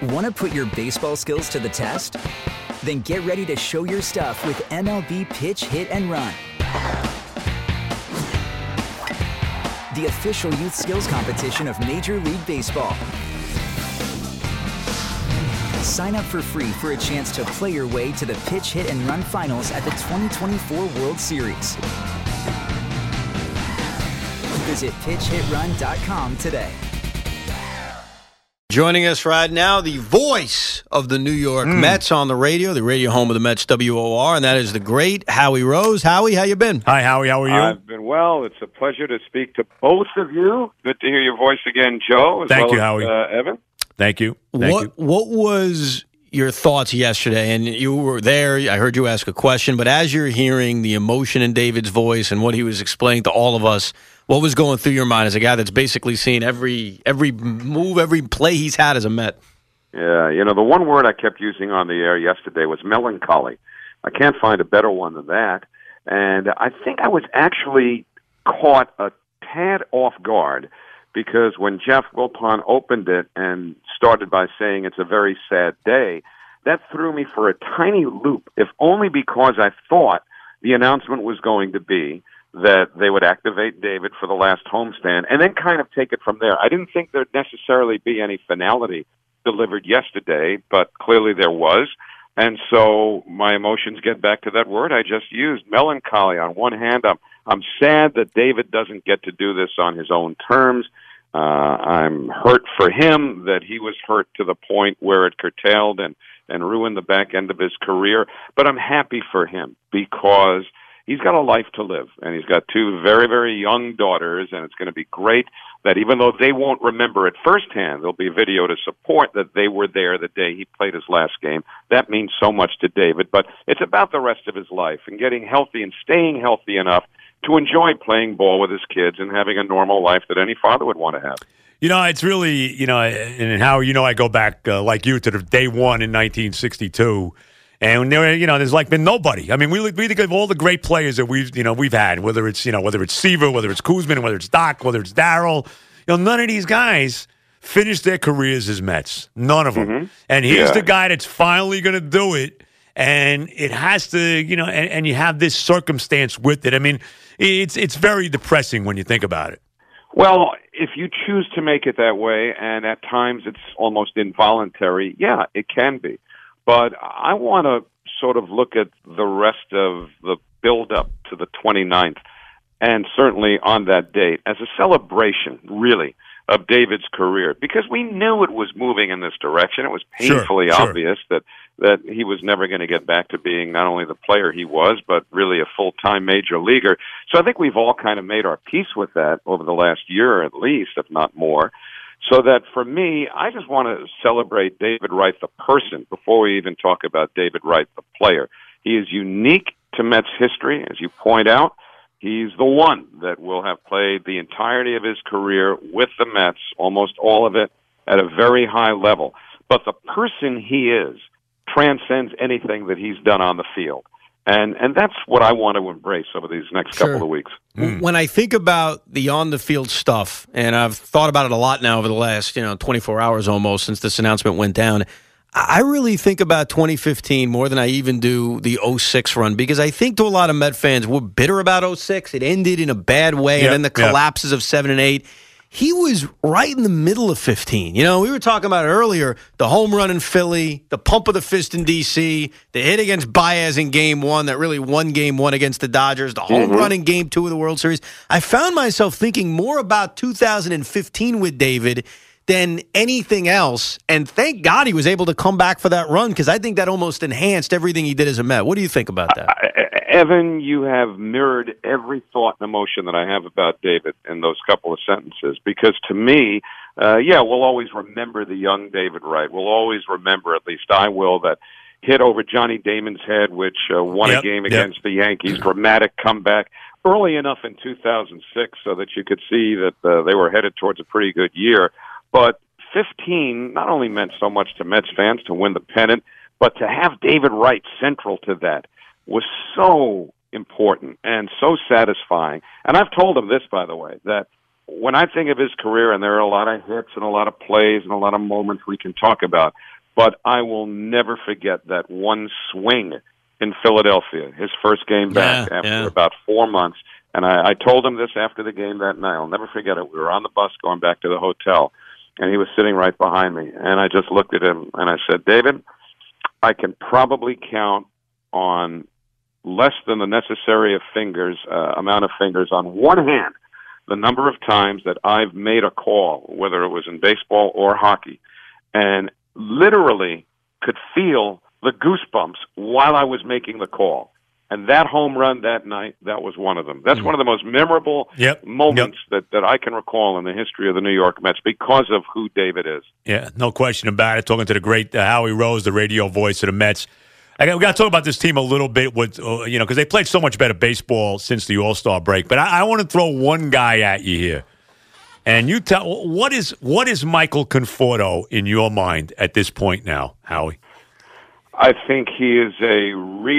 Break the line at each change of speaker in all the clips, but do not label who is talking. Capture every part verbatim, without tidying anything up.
Want to put your baseball skills to the test? Then get ready to show your stuff with M L B Pitch, Hit, and Run. The official youth skills competition of Major League Baseball. Sign up for free for a chance to play your way to the Pitch, Hit, and Run finals at the twenty twenty-four World Series. Visit pitch hit run dot com today.
Joining us right now, the voice of the New York mm. Mets on the radio, the radio home of the Mets, W O R, and that is the great Howie Rose. Howie, how you been?
Hi, Howie. How are you?
I've been well. It's a pleasure to speak to both of you. Good to hear your voice again, Joe. As
Thank
well
you,
as,
Howie.
Uh, Evan.
Thank you. Thank
what
you.
What was your thoughts yesterday? And you were there. I heard you ask a question, but as you're hearing the emotion in David's voice and what he was explaining to all of us, what was going through your mind as a guy that's basically seen every every move, every play he's had as a Met?
Yeah, you know, the one word I kept using on the air yesterday was melancholy. I can't find a better one than that. And I think I was actually caught a tad off guard because when Jeff Wilpon opened it and started by saying it's a very sad day, that threw me for a tiny loop, if only because I thought the announcement was going to be that they would activate David for the last homestand and then kind of take it from there. I didn't think there'd necessarily be any finality delivered yesterday, but clearly there was. And so my emotions get back to that word I just used, melancholy. On one hand, I'm I'm sad that David doesn't get to do this on his own terms. Uh, I'm hurt for him that he was hurt to the point where it curtailed and, and ruined the back end of his career. But I'm happy for him because he's got a life to live, and he's got two very, very young daughters, and it's going to be great that even though they won't remember it firsthand, there'll be video to support that they were there the day he played his last game. That means so much to David, but it's about the rest of his life and getting healthy and staying healthy enough to enjoy playing ball with his kids and having a normal life that any father would want to have.
You know, it's really, you know, and how, you know, I go back uh, like you to the day one in nineteen sixty-two. And there, you know, there's like been nobody. I mean, we we think of all the great players that we've, you know, we've had. Whether it's, you know, whether it's Seaver, whether it's Koosman, whether it's Doc, whether it's Darryl. You know, none of these guys finished their careers as Mets. None of them. Mm-hmm. And here's
yeah.
the guy that's finally going to do it. And it has to, you know, and, and you have this circumstance with it. I mean, it's it's very depressing when you think about it.
Well, if you choose to make it that way, and at times it's almost involuntary, yeah, it can be. But I want to sort of look at the rest of the build-up to the twenty-ninth, and certainly on that date, as a celebration, really, of David's career. Because we knew it was moving in this direction. It was painfully
sure, sure.
obvious that, that he was never going to get back to being not only the player he was, but really a full-time major leaguer. So I think we've all kind of made our peace with that over the last year at least, if not more. So that for me, I just want to celebrate David Wright, the person, before we even talk about David Wright, the player. He is unique to Mets history, as you point out. He's the one that will have played the entirety of his career with the Mets, almost all of it, at a very high level. But the person he is transcends anything that he's done on the field. And and that's what I want to embrace over these next
Sure.
couple of weeks.
Mm. When I think about the on-the-field stuff, and I've thought about it a lot now over the last, you know, twenty-four hours almost since this announcement went down, I really think about twenty fifteen more than I even do the oh six run, because I think to a lot of Met fans, we're bitter about oh six. It ended in a bad way,
yep,
and then the
yep.
collapses of seven and eight. He was right in the middle of fifteen. You know, we were talking about it earlier, the home run in Philly, the pump of the fist in D C, the hit against Baez in game one that really won game one against the Dodgers, the home
mm-hmm.
run in game two of the World Series. I found myself thinking more about two thousand fifteen with David than anything else, and thank God he was able to come back for that run, because I think that almost enhanced everything he did as a Met. What do you think about that?
Uh, Evan, you have mirrored every thought and emotion that I have about David in those couple of sentences, because to me, uh, yeah, we'll always remember the young David Wright. We'll always remember, at least I will, that hit over Johnny Damon's head, which uh, won
yep,
a game
yep.
against the Yankees, dramatic comeback early enough in two thousand six so that you could see that uh, they were headed towards a pretty good year. But fifteen not only meant so much to Mets fans to win the pennant, but to have David Wright central to that was so important and so satisfying. And I've told him this, by the way, that when I think of his career, and there are a lot of hits and a lot of plays and a lot of moments we can talk about, But I will never forget that one swing in Philadelphia, his first game back
yeah,
after
yeah.
about four months. And I, I told him this after the game that night. I'll never forget it. We were on the bus going back to the hotel, and he was sitting right behind me. And I just looked at him, and I said, David, I can probably count on less than the necessary of fingers, uh, amount of fingers on one hand, the number of times that I've made a call, whether it was in baseball or hockey, and literally could feel the goosebumps while I was making the call. And that home run that night, that was one of them. That's mm-hmm. one of the most memorable
yep.
moments
yep.
that, that I can recall in the history of the New York Mets because of who David is.
Yeah, no question about it. Talking to the great uh, Howie Rose, the radio voice of the Mets. I got, we got to talk about this team a little bit, with uh, you know, because they played so much better baseball since the All-Star break. But I, I want to throw one guy at you here, and you tell what is what is Michael Conforto in your mind at this point now, Howie?
I think he is a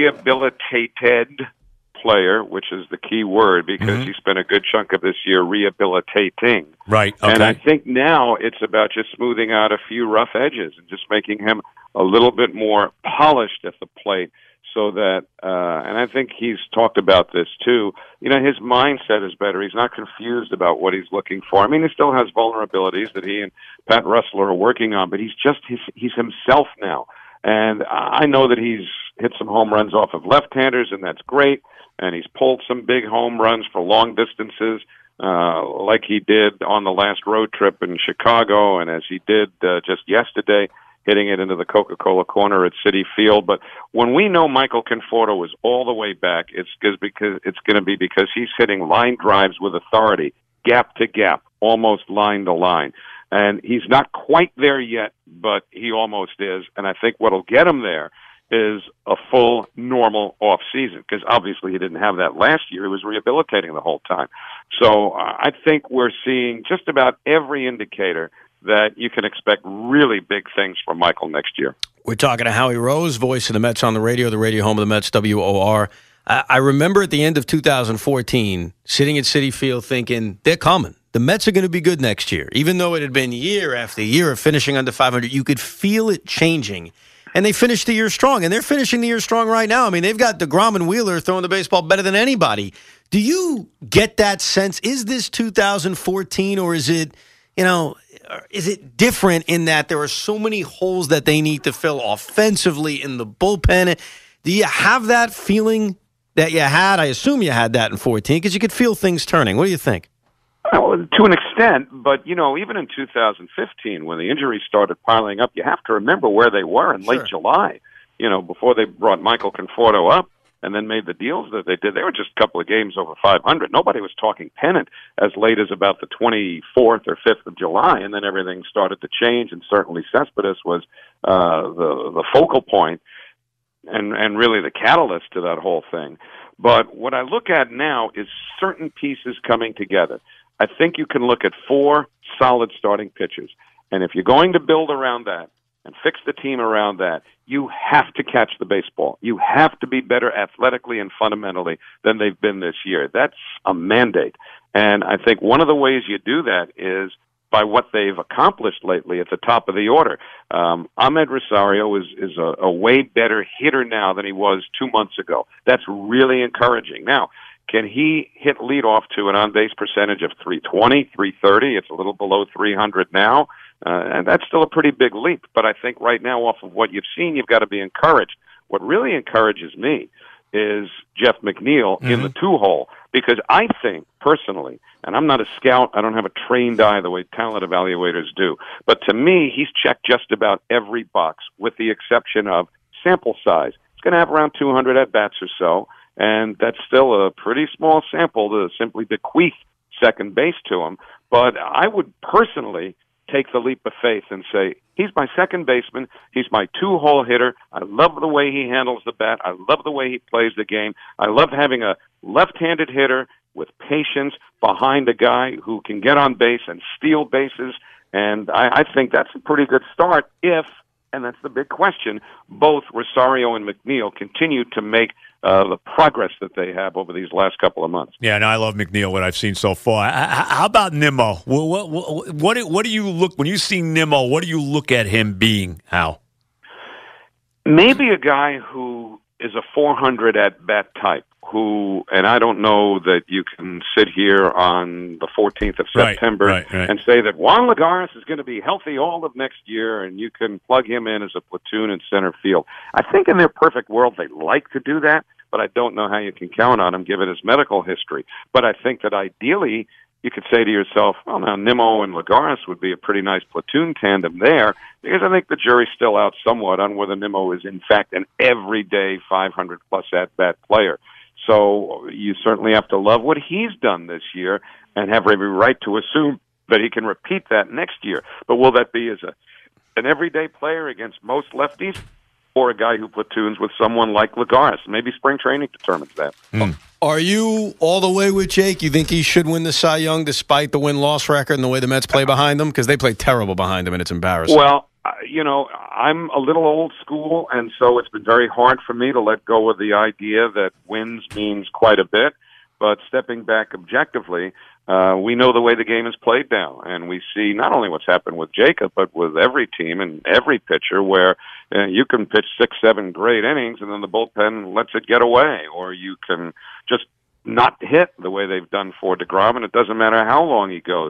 rehabilitated player, which is the key word, because mm-hmm. he spent a good chunk of this year rehabilitating.
Right. Okay.
And I think now it's about just smoothing out a few rough edges and just making him a little bit more polished at the plate so that, uh, and I think he's talked about this too, you know, his mindset is better. He's not confused about what he's looking for. I mean, he still has vulnerabilities that he and Pat Russell are working on, but he's just, his, he's himself now. And I know that he's hit some home runs off of left-handers, and that's great. And he's pulled some big home runs for long distances, uh, like he did on the last road trip in Chicago, and as he did uh, just yesterday, hitting it into the Coca-Cola corner at Citi Field. But when we know Michael Conforto is all the way back, it's because it's going to be because he's hitting line drives with authority, gap to gap, almost line to line. And he's not quite there yet, but he almost is. And I think what'll get him there is a full, normal off season, because obviously he didn't have that last year. He was rehabilitating the whole time. So uh, I think we're seeing just about every indicator that you can expect really big things from Michael next year.
We're talking to Howie Rose, voice of the Mets on the radio, the radio home of the Mets, W O R. I, I remember at the end of two thousand fourteen, sitting at Citi Field thinking, they're coming. The Mets are going to be good next year. Even though it had been year after year of finishing under five hundred, you could feel it changing. And they finished the year strong, and they're finishing the year strong right now. I mean, they've got DeGrom and Wheeler throwing the baseball better than anybody. Do you get that sense? Is this two thousand fourteen, or is it, you know, is it different in that there are so many holes that they need to fill offensively in the bullpen? Do you have that feeling that you had? I assume you had that in fourteen, because you could feel things turning. What do you think?
Well, to an extent, but, you know, even in two thousand fifteen, when the injuries started piling up, you have to remember where they were in late
Sure.
July, you know, before they brought Michael Conforto up and then made the deals that they did. They were just a couple of games over five hundred. Nobody was talking pennant as late as about the twenty-fourth or fifth of July, and then everything started to change, and certainly Cespedes was uh, the, the focal point and, and really the catalyst to that whole thing. But what I look at now is certain pieces coming together. I think you can look at four solid starting pitchers. And if you're going to build around that and fix the team around that, you have to catch the baseball. You have to be better athletically and fundamentally than they've been this year. That's a mandate. And I think one of the ways you do that is by what they've accomplished lately at the top of the order. Um, Ahmed Rosario is, is a, a way better hitter now than he was two months ago. That's really encouraging. Now, can he hit leadoff to an on-base percentage of three twenty, three thirty? It's a little below three hundred now, uh, and that's still a pretty big leap. But I think right now, off of what you've seen, you've got to be encouraged. What really encourages me is Jeff McNeil mm-hmm. in the two-hole, because I think, personally, and I'm not a scout, I don't have a trained eye the way talent evaluators do, but to me, he's checked just about every box, with the exception of sample size. He's going to have around two hundred at-bats or so, and that's still a pretty small sample to simply bequeath second base to him. But I would personally take the leap of faith and say, he's my second baseman, he's my two-hole hitter, I love the way he handles the bat, I love the way he plays the game, I love having a left-handed hitter with patience behind a guy who can get on base and steal bases, and I, I think that's a pretty good start if, and that's the big question, both Rosario and McNeil continue to make uh, the progress that they have over these last couple of months.
Yeah, and no, I love McNeil, what I've seen so far. How about Nimmo? What, what, what, what do you look, when you see Nimmo, what do you look at him being, Hal?
maybe a guy who is a four hundred at-bat type, who, and I don't know that you can sit here on the fourteenth of September
right, right, right.
and say that Juan Lagares is going to be healthy all of next year and you can plug him in as a platoon in center field. I think in their perfect world they'd like to do that, but I don't know how you can count on him given his medical history. But I think that ideally you could say to yourself, well, now Nimmo and Lagares would be a pretty nice platoon tandem there, because I think the jury's still out somewhat on whether Nimmo is in fact an everyday five hundred plus at-bat player. So you certainly have to love what he's done this year and have every right to assume that he can repeat that next year. But will that be as a an everyday player against most lefties, or a guy who platoons with someone like Lagares? Maybe spring training determines that.
Mm.
Are you all the way with Jake? You think he should win the Cy Young despite the win-loss record and the way the Mets play behind them? Because they play terrible behind him, and it's embarrassing.
Well, you know, I'm a little old school, and so it's been very hard for me to let go of the idea that wins means quite a bit. But stepping back objectively, uh, we know the way the game is played now, and we see not only what's happened with Jacob, but with every team and every pitcher where uh, you can pitch six, seven great innings, and then the bullpen lets it get away, or you can just not hit the way they've done for DeGrom, and it doesn't matter how long he goes.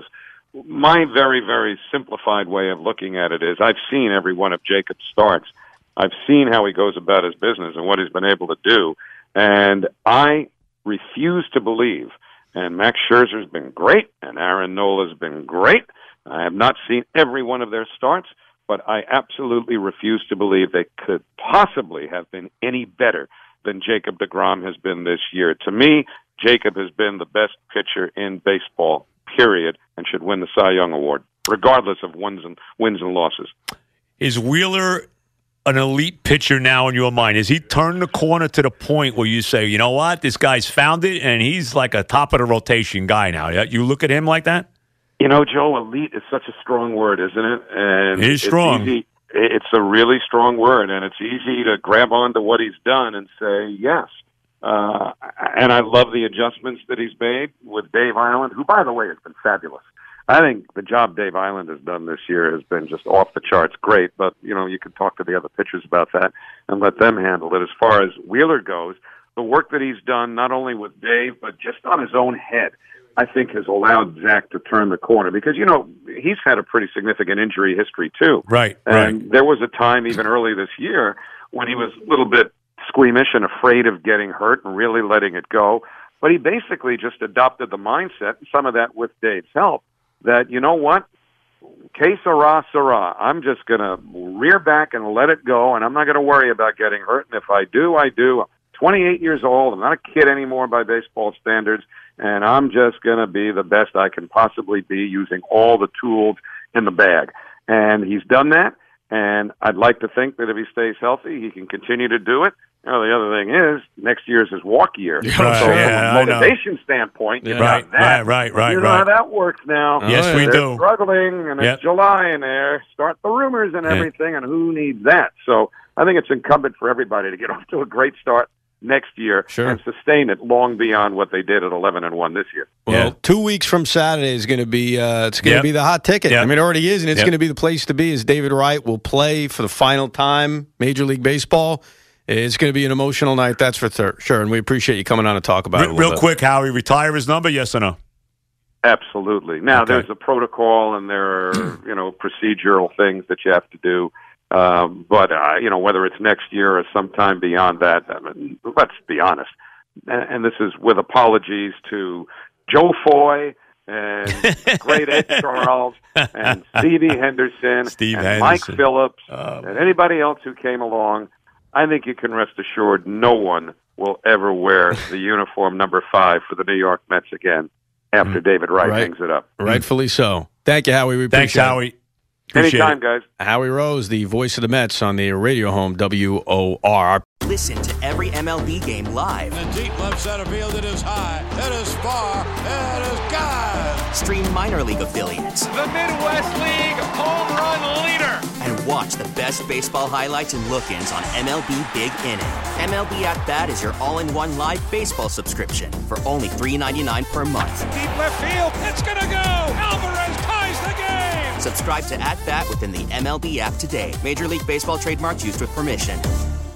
My very, very simplified way of looking at it is I've seen every one of Jacob's starts. I've seen how he goes about his business and what he's been able to do, and I refuse to believe, and Max Scherzer's been great, and Aaron Nola's been great. I have not seen every one of their starts, but I absolutely refuse to believe they could possibly have been any better than Jacob DeGrom has been this year. To me, Jacob has been the best pitcher in baseball, period, and should win the Cy Young Award, regardless of wins and, wins and losses.
Is Wheeler an elite pitcher now in your mind? Has he turned the corner to the point where you say, you know what, this guy's found it, and he's like a top-of-the-rotation guy now? You look at him like that?
You know, Joe, elite is such a strong word, isn't it? And
it is strong.
It's, easy, it's a really strong word, and it's easy to grab onto what he's done and say, yes. Uh, and I love the adjustments that he's made with Dave Island, who, by the way, has been fabulous. I think the job Dave Island has done this year has been just off the charts great, but, you know, you can talk to the other pitchers about that and let them handle it. As far as Wheeler goes, the work that he's done, not only with Dave, but just on his own head, I think has allowed Zach to turn the corner because, you know, he's had a pretty significant injury history, too.
Right,
and
right.
There was a time, even early this year, when he was a little bit squeamish and afraid of getting hurt and really letting it go. But he basically just adopted the mindset, and some of that with Dave's help, that, you know what, que sera, sera. I'm just going to rear back and let it go, and I'm not going to worry about getting hurt. And if I do, I do. I'm twenty-eight years old. I'm not a kid anymore by baseball standards, and I'm just going to be the best I can possibly be using all the tools in the bag. And he's done that, and I'd like to think that if he stays healthy, he can continue to do it. Well, the other thing is, next year's his walk year.
Right,
so
yeah,
from a motivation standpoint, you
Yeah.
got
Right,
that.
right, right, right,
You know
right.
how that works now.
Yes,
Oh,
we
yeah.
They're
do.
struggling, and
Yep.
it's July, and there start the rumors and
Yeah.
everything, and who needs that? So I think it's incumbent for everybody to get off to a great start next year
Sure.
and sustain it long beyond what they did at eleven and one this year.
Well,
Yeah.
two weeks from Saturday is going to be uh, it's going to
Yep.
be the hot ticket.
Yep.
I mean, it already is, and it's
Yep.
going to be the place to be. As David Wright will play for the final time, Major League Baseball. It's going to be an emotional night, that's for thir- sure. And we appreciate you coming on to talk about it. a
Real,
little
real
bit.
quick, Howie, retire his number, yes or no?
Absolutely. Now,
Okay.
there's a protocol, and there are you know procedural things that you have to do. Um, but uh, you know whether it's next year or sometime beyond that, I mean, let's be honest. And, and this is with apologies to Joe Foy and great Ed Charles and Stevie Henderson
Steve
and Mike
Henderson.
Phillips
Oh.
and anybody else who came along. I think you can rest assured no one will ever wear the uniform number five for the New York Mets again after David Wright
Right.
hangs it up.
Rightfully so. Thank you, Howie. We appreciate
Thanks,
it.
Howie. Appreciate
Anytime,
it.
guys.
Howie Rose, the voice of the Mets on the radio home W O R.
Listen to every M L B game live.
In the deep left center field, it is high, it is far, it is gone.
Stream minor league affiliates
The Midwest League home run leader.
and watch the best baseball highlights and look-ins on M L B Big Inning. M L B At Bat is your all-in-one live baseball subscription for only three dollars and ninety-nine cents per month.
Deep left field, it's gonna go. Alvarez ties the game.
Subscribe to At Bat within the M L B app today. Major League Baseball trademarks used with permission.